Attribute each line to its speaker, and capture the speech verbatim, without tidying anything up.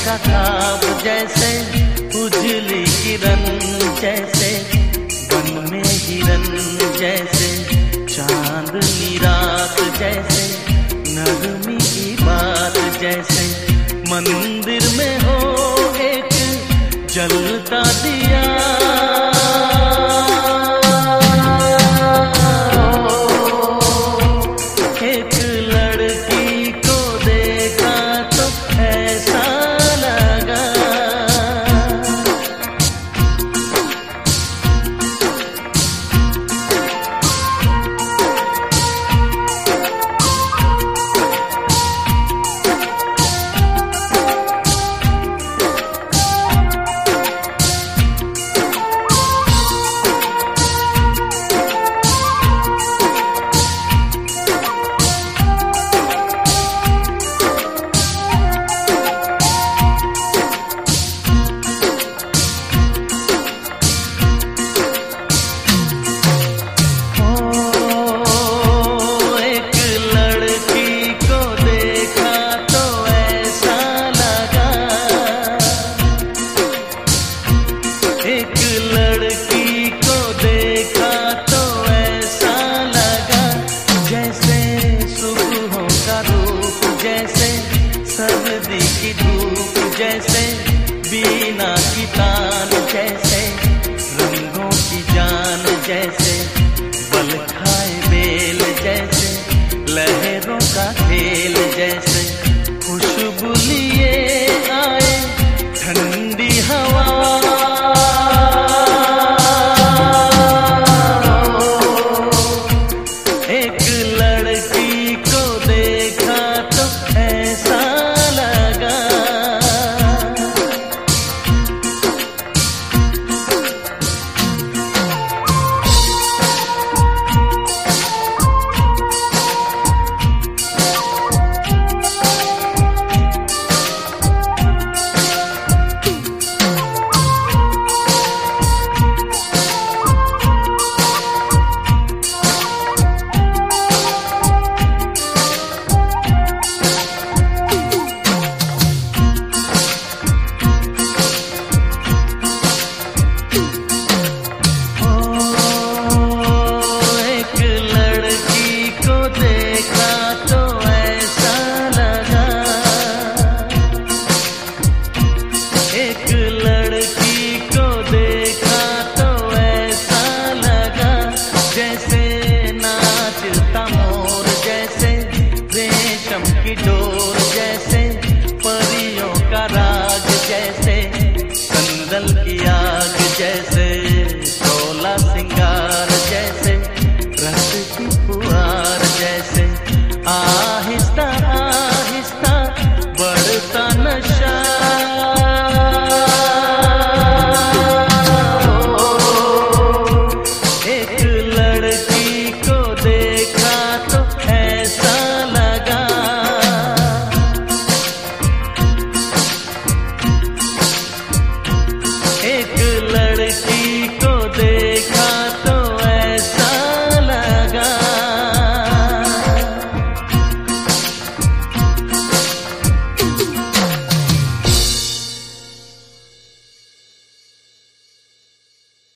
Speaker 1: का ख्वाब जैसे उजली किरण, जैसे वन में हिरन, जैसे चांदनी रात, जैसे नगमी की बात, जैसे मंदिर में हो एक जलता दिया। एक लड़की को देखा तो ऐसा लगा, एक लड़की को देखा तो ऐसा लगा, जैसे सुबहों का रूप, जैसे सर्दी की धूप, जैसे बीना की तान, जैसे रंगों की जान, जैसे